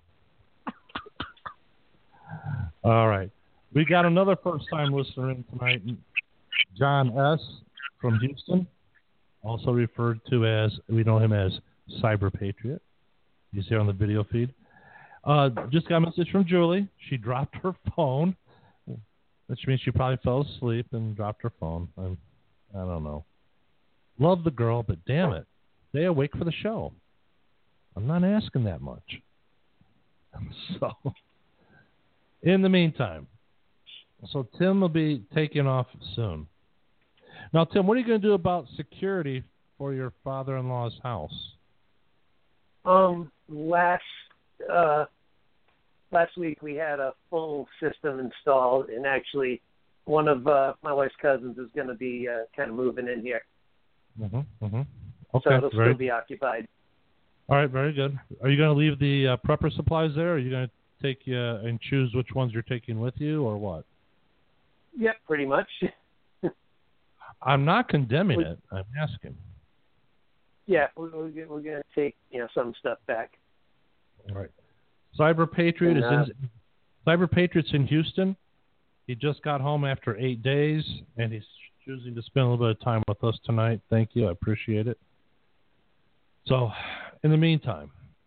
All right. We got another first-time listener in tonight, John S. from Houston, also referred to as, we know him as Cyber Patriot. He's here on the video feed. Uh, just got a message from Julie. She dropped her phone, which means she probably fell asleep and dropped her phone. I'm, I don't know. Love the girl, but damn it, stay awake for the show. I'm not asking that much. So, in the meantime, so Tim will be taking off soon. Now, Tim, what are you going to do about security for your father-in-law's house? Um, last uh, last week we had a full system installed, and actually one of uh, my wife's cousins is going to be uh, kind of moving in here. Mm-hmm, mm-hmm. Okay, so it'll very, still be occupied. All right, very good. Are you going to leave the uh, prepper supplies there? Or are you going to take uh, and choose which ones you're taking with you, or what? Yeah, pretty much. I'm not condemning we, it. I'm asking. Yeah, we, we're, we're going to take you know some stuff back. All right. Cyber Patriot and, uh, is in, Cyber Patriot's in Houston. He just got home after eight days, and he's choosing to spend a little bit of time with us tonight. Thank you. I appreciate it. So, in the meantime,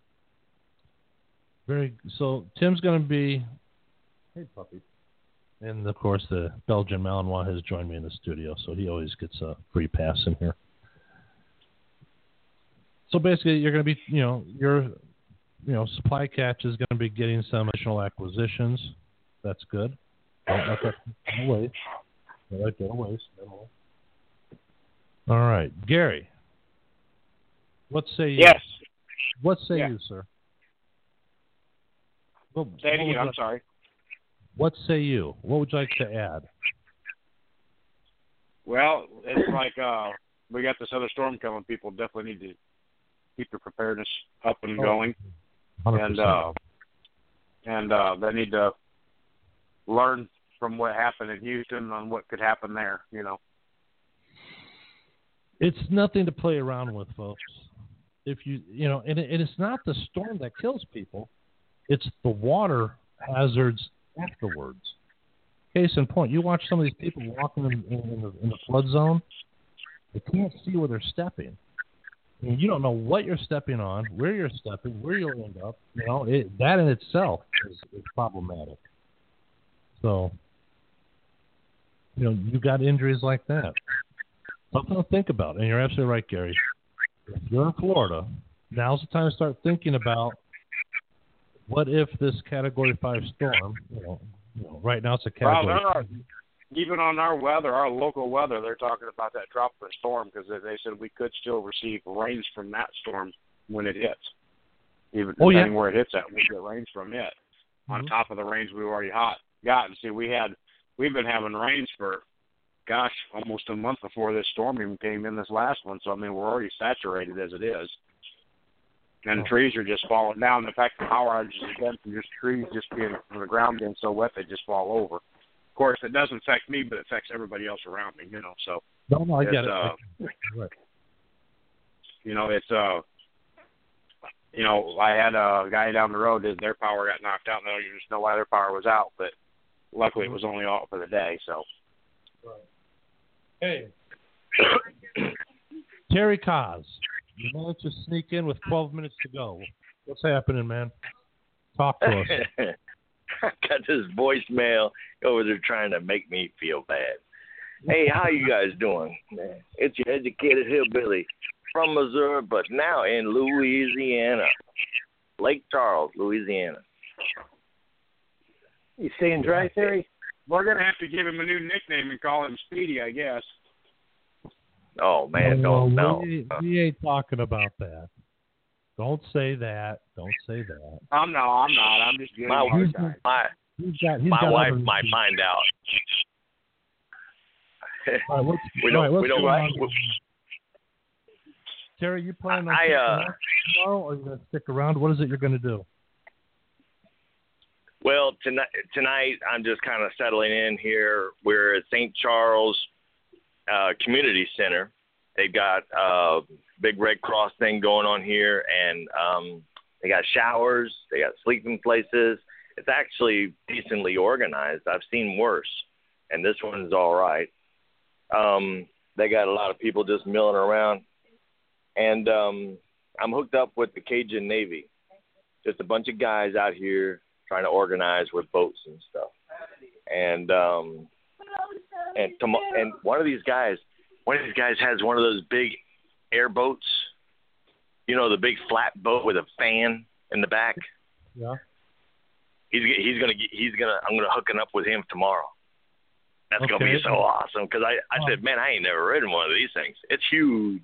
very so Tim's going to be. Hey, puppy. And, of course, the Belgian Malinois has joined me in the studio, so he always gets a free pass in here. So, basically, you're going to be, you know, your, you know, Supply Catch is going to be getting some additional acquisitions. That's good. Don't let that go away. Don't let that go away. All right. Gary, what say you? Yes. What say yeah. you, sir? What, say it what again. I'm like, sorry. What say you? What would you like to add? Well, it's like uh, we got this other storm coming. People definitely need to keep their preparedness up and going. one hundred percent. And uh, and uh, they need to learn from what happened in Houston on what could happen there, you know. It's nothing to play around with, folks. If you, you know, and, it, and it's not the storm that kills people. It's the water hazards afterwards. Case in point, you watch some of these people walking in, in, in, the, in the flood zone. They can't see where they're stepping. I mean, you don't know what you're stepping on, where you're stepping, where you'll end up. You know, it, that in itself is, is problematic. So, you know, you got injuries like that. Something to think about. And you're absolutely right, Gary. If you're in Florida, now's the time to start thinking about what if this Category five storm, you know, you know right now it's a Category well, five. Even on our weather, our local weather, they're talking about that tropical storm because they said we could still receive rains from that storm when it hits. Even oh, depending yeah. where it hits at, we get rains from it. Mm-hmm. On top of the rains we've already hot, gotten. See, we had, we've been having rains for, gosh, almost a month before this storm even came in, this last one. So, I mean, we're already saturated as it is. And the trees are just falling down. In fact, the power outages again from just trees just being, from the ground being so wet, they just fall over. Of course, it doesn't affect me, but it affects everybody else around me, you know. So, no, no, I get it. Uh, right. You know, it's, uh, you know, I had a guy down the road that their power got knocked out. Now you just know why their power was out, but luckily it was only out for the day, so. Hey. Terry Kaz, you managed to sneak in with twelve minutes to go. What's happening, man? Talk to us. I got this voicemail over there trying to make me feel bad. Hey, how you guys doing? It's your educated hillbilly from Missouri, but now in Louisiana. Lake Charles, Louisiana. You staying dry, Terry? We're going to have to give him a new nickname and call him Speedy, I guess. Oh, man, no, don't, no. We, we ain't talking about that. Don't say that. Don't say that. I'm no, I'm not. I'm just getting my, my, my, he's got, he's my got wife might find out. All right, let's, we don't, right, we don't, right? Terry, you planning on I, sticking uh, around tomorrow, or are you going to stick around? What is it you're going to do? Well, tonight, tonight I'm just kind of settling in here. We're at Saint Charles uh, Community Center. They've got a uh, big Red Cross thing going on here, and um, they got showers. They got sleeping places. It's actually decently organized. I've seen worse, and this one's all right. Um, they got a lot of people just milling around, and um, I'm hooked up with the Cajun Navy. Just a bunch of guys out here trying to organize with boats and stuff. And um, and tom- and one of these guys, one of these guys has one of those big airboats. You know, the big flat boat with a fan in the back. Yeah. He's he's gonna he's gonna I'm gonna hook up with him tomorrow. That's okay. gonna be so awesome because I I oh. said, man, I ain't never ridden one of these things. It's huge.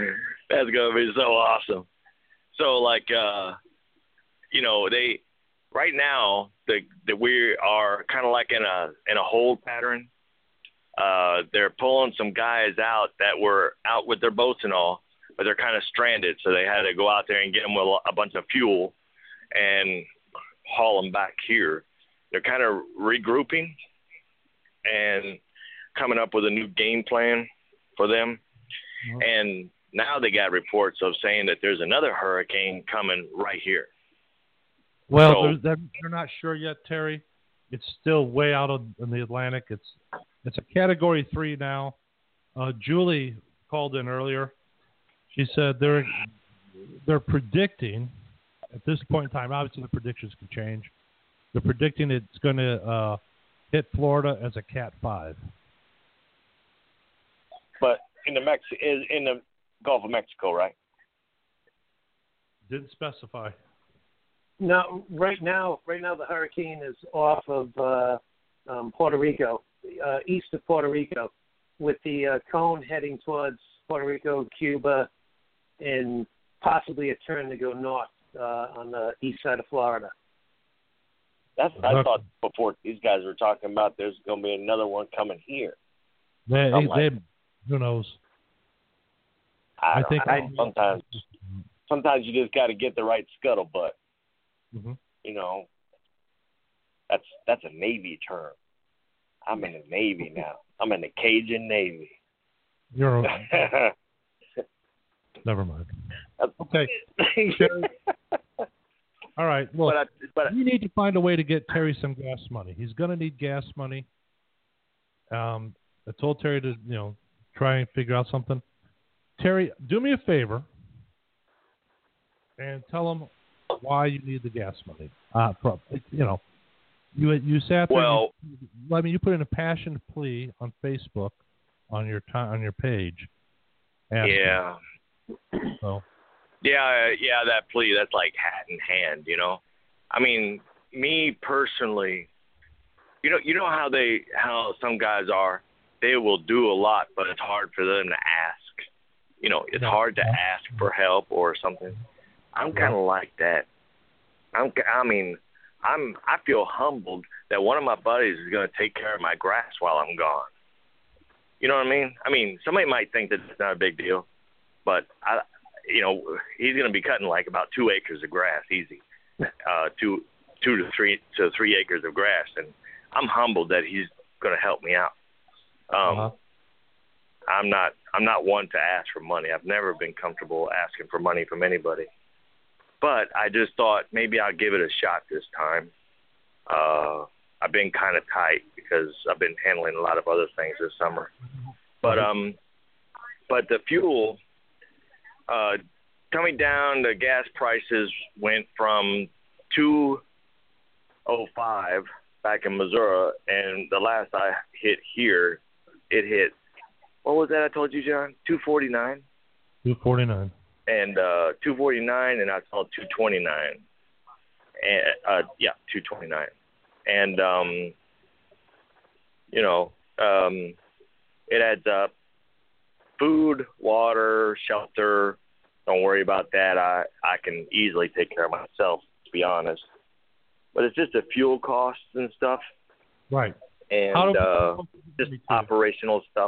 That's gonna be so awesome. So like uh, you know they right now the, the we are kind of like in a in a hold pattern. Uh, they're pulling some guys out that were out with their boats and all, but they're kind of stranded, so they had to go out there and get them with a bunch of fuel and haul them back here. They're kind of regrouping and coming up with a new game plan for them. Mm-hmm. And now they got reports of saying that there's another hurricane coming right here. Well, so, they're, they're, they're not sure yet, Terry. It's still way out of, in the Atlantic. It's it's a Category three now. Uh, Julie called in earlier. She said they're they're predicting at this point in time. Obviously, the predictions can change. They're predicting it's going to uh, hit Florida as a Cat five. But in the Mex is in the Gulf of Mexico, right? Didn't specify. No, right now, right now the hurricane is off of uh, um, Puerto Rico, uh, east of Puerto Rico, with the uh, cone heading towards Puerto Rico, Cuba, and possibly a turn to go north uh, on the east side of Florida. That's what I thought before. These guys were talking about there's going to be another one coming here. They, they, like, who knows? I, I think I, sometimes, sometimes you just got to get the right scuttlebutt. Mm-hmm. You know, that's that's a Navy term. I'm in the Navy now. I'm in the Cajun Navy. You're okay. Never mind. Okay. All right. Look, but I, but you need to find a way to get Terry some gas money. He's going to need gas money. Um, I told Terry to, you know, try and figure out something. Terry, do me a favor and tell him why you need the gas money. Uh, from, you know, you you sat there. Well, you, I mean, you put in a passionate plea on Facebook on your time on your page. Yeah. So. Yeah, yeah, that plea, that's like hat in hand, you know. I mean, me personally, you know, you know how they, how some guys are. They will do a lot, but it's hard for them to ask. You know, it's hard to ask for help or something. I'm kind of like that. I'm, I mean, I'm, I feel humbled that one of my buddies is going to take care of my grass while I'm gone. You know what I mean? I mean, somebody might think that it's not a big deal, but I, you know, he's going to be cutting like about two acres of grass, easy, uh, two, two to three to three acres of grass, and I'm humbled that he's going to help me out. Um, uh-huh. I'm not, I'm not one to ask for money. I've never been comfortable asking for money from anybody, but I just thought maybe I'll give it a shot this time. Uh, I've been kind of tight because I've been handling a lot of other things this summer, but um, but the fuel. Uh, coming down, the gas prices went from two oh five back in Missouri, and the last I hit here, it hit, what was that I told you, John? two forty-nine two forty-nine And uh, two forty-nine and I saw two twenty-nine And uh, yeah, two twenty-nine And, um, you know, um, it adds up. Food, water, shelter, don't worry about that. I, I can easily take care of myself, to be honest. But it's just the fuel costs and stuff. Right. And uh, just operational stuff.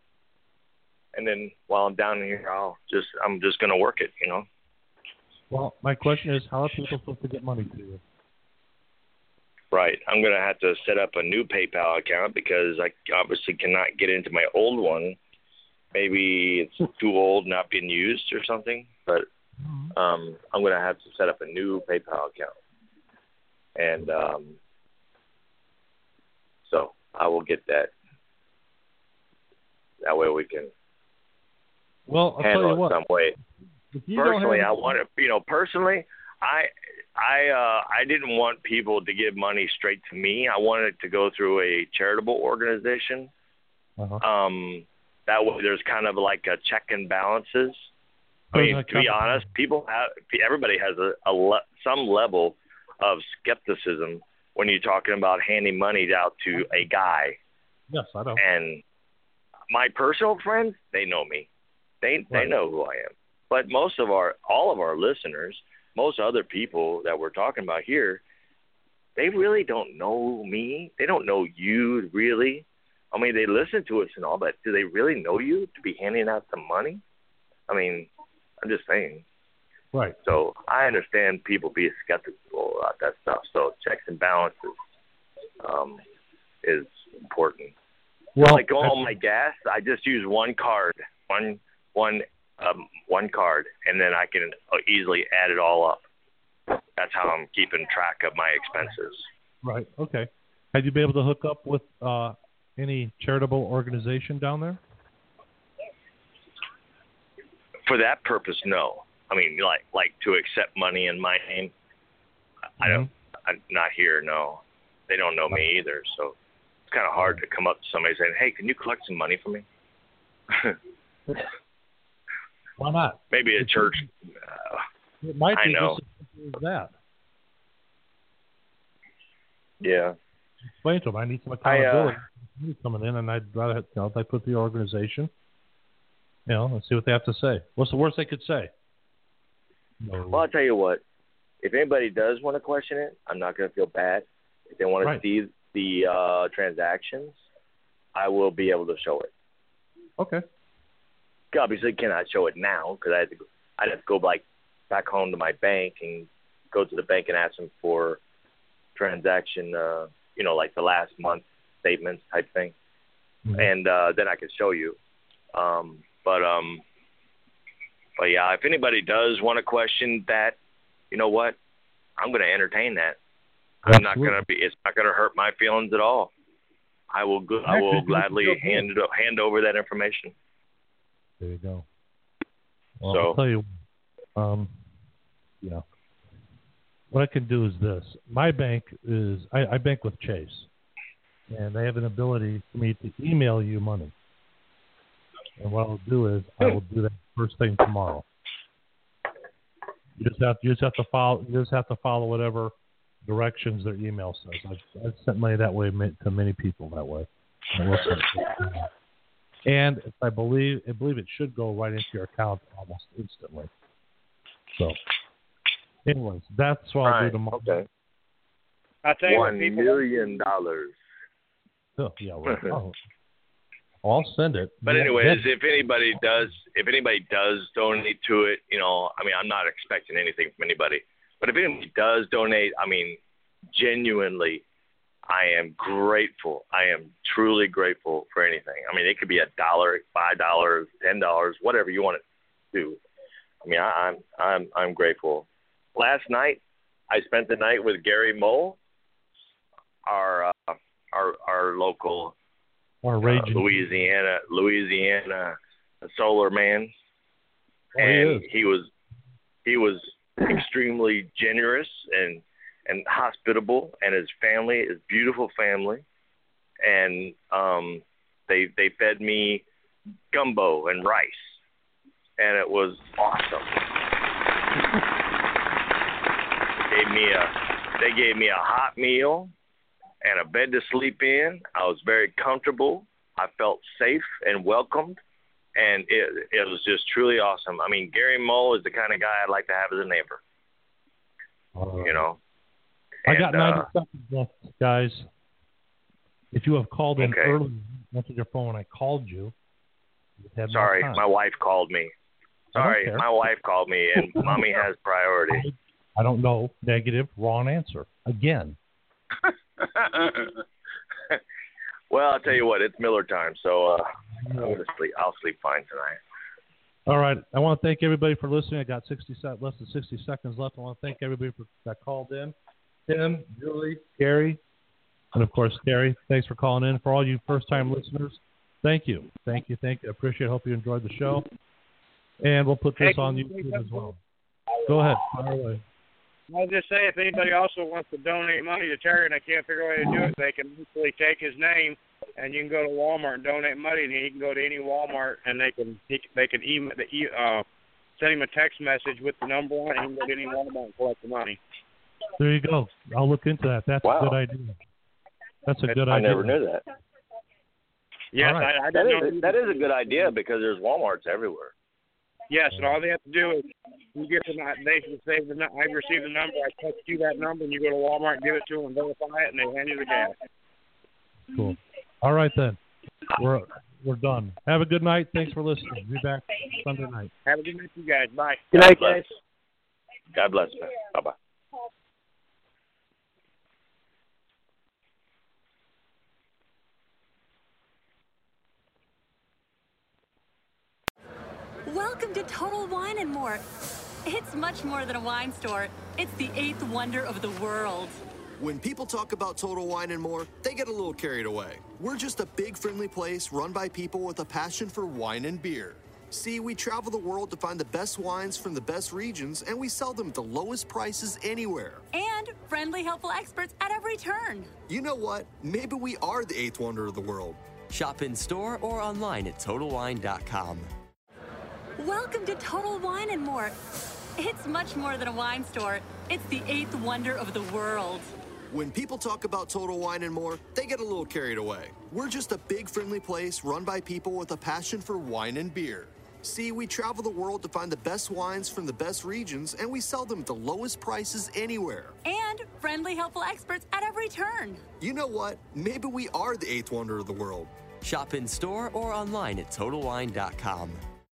And then while I'm down here, I'll just I'm just gonna work it, you know. Well, my question is, how are people supposed to get money to you? Right. I'm gonna have to set up a new PayPal account because I obviously cannot get into my old one. Maybe it's too old, not being used or something, but um, I'm going to have to set up a new PayPal account. And um, so I will get that. That way we can well, I'll handle tell you it what. some way. Personally, I want to, you know, personally, I I uh, I didn't want people to give money straight to me. I wanted it to go through a charitable organization. Uh-huh. Um That way, there's kind of like a check and balances. I mean, to be honest, people have everybody has a, a le- some level of skepticism when you're talking about handing money out to a guy. Yes, I know. And my personal friends, they know me. They they right. know who I am. But most of our, all of our listeners, most other people that we're talking about here, they really don't know me. They don't know you, really. I mean, they listen to us and all, but do they really know you to be handing out some money? I mean, I'm just saying. Right. So I understand people being skeptical about that stuff. So checks and balances um, is important. Well, like on my gas, I just use one card, one one um, one card, and then I can easily add it all up. That's how I'm keeping track of my expenses. Right. Okay. Had you been able to hook up with uh, any charitable organization down there? For that purpose, no. I mean, like like to accept money in my name. I mm-hmm. don't. I'm not here. No, they don't know me either. So it's kind of hard to come up to somebody saying, "Hey, can you collect some money for me?" Why not? Maybe a church. Uh, it might be I know. just as simple as that. Yeah. Explain to them. I need some accountability I, uh, coming in, and I'd rather, you know, if I put the organization, you know, let's see what they have to say. What's the worst they could say? No. Well, I'll tell you what. If anybody does want to question it, I'm not going to feel bad. If they want to right. see the uh, transactions, I will be able to show it. Okay. Obviously, cannot show it now because I had to. I'd have to go like back home to my bank and go to the bank and ask them for transaction, uh, you know, like the last month statements type thing, mm-hmm. and uh, then I could show you. Um, but um, but yeah, if anybody does want to question that, you know what, I'm going to entertain that. I'm not going to be. It's not going to hurt my feelings at all. I will. Go, I will gladly hand it, hand over that information. There you go. Well, so, I'll tell you, um, yeah. What I can do is this. My bank is, I, I bank with Chase, and they have an ability for me to email you money. And what I'll do is I will do that first thing tomorrow. You just have, you just have to follow, you just have to follow whatever directions their email says. I've, I've sent money that way to many people that way. And we'll send it. And I believe I believe it should go right into your account almost instantly. So, anyways, that's what right. I'll do tomorrow. Okay. I tell you One what, people, million dollars. Oh, yeah, well, I'll, I'll send it. But yeah, anyways, yeah. if anybody does, if anybody does donate to it, you know, I mean, I'm not expecting anything from anybody. But if anybody does donate, I mean, genuinely, I am grateful. I am truly grateful for anything. I mean, it could be a dollar, five dollars, ten dollars, whatever you want to do. I mean, I, I'm I'm I'm grateful. Last night, I spent the night with Gary Mole, our uh, our our local our uh, Louisiana Louisiana solar man, oh, and he, he was he was extremely generous and. and hospitable, and his family, his beautiful family, and um, they they fed me gumbo and rice, and it was awesome. gave me a they gave me a hot meal and a bed to sleep in. I was very comfortable. I felt safe and welcomed, and it it was just truly awesome. I mean, Gary Mole is the kind of guy I'd like to have as a neighbor. Uh, you know. I And, got ninety uh, seconds left, guys. If you have called in okay. early, answered your phone when I called you. you had Sorry, more time. my wife called me. I don't Sorry, care. my wife called me, and Mommy has priority. I don't know. Negative, wrong answer. Again. Well, I'll tell you what, it's Miller time, so uh, I'm gonna sleep. I'll sleep fine tonight. All right. I want to thank everybody for listening. I got sixty se- less than sixty seconds left. I want to thank everybody for, that called in. Tim, Julie, Gary, and of course, Terry. Thanks for calling in. For all you first-time listeners, thank you. Thank you. Thank you. I appreciate it. Hope you enjoyed the show. And we'll put this Hey, on YouTube as well. Go ahead. Fire away. I'll just say, if anybody also wants to donate money to Terry and they can't figure out how to do it, they can actually take his name, and you can go to Walmart and donate money, and he can go to any Walmart, and they can he, they can email, uh, send him a text message with the number on it, and he can go to any Walmart and collect the money. There you go. I'll look into that. That's Wow. a good idea. That's a good I idea. never knew that. Yes, right. I, I That didn't is know. a, that is a good idea because there's Walmarts everywhere. Yes, and all they have to do is You get the they can save the. I received the number. I text you that number, and you go to Walmart, give it to them, and verify it, and they hand you the gas. Cool. All right then. We're we're done. Have a good night. Thanks for listening. Be back Sunday night. Have a good night, you guys. Bye. Good night, guys. God bless. Bye bye. Welcome to Total Wine and More. It's much more than a wine store. It's the eighth wonder of the world. When people talk about Total Wine and More, they get a little carried away. We're just a big, friendly place run by people with a passion for wine and beer. See, we travel the world to find the best wines from the best regions, and we sell them at the lowest prices anywhere. And friendly, helpful experts at every turn. You know what? Maybe we are the eighth wonder of the world. Shop in store or online at total wine dot com. Welcome to Total Wine and More. It's much more than a wine store. It's the eighth wonder of the world. When people talk about Total Wine and More, they get a little carried away. We're just a big, friendly place run by people with a passion for wine and beer. See, we travel the world to find the best wines from the best regions, and we sell them at the lowest prices anywhere. And friendly, helpful experts at every turn. You know what? Maybe we are the eighth wonder of the world. Shop in store or online at total wine dot com.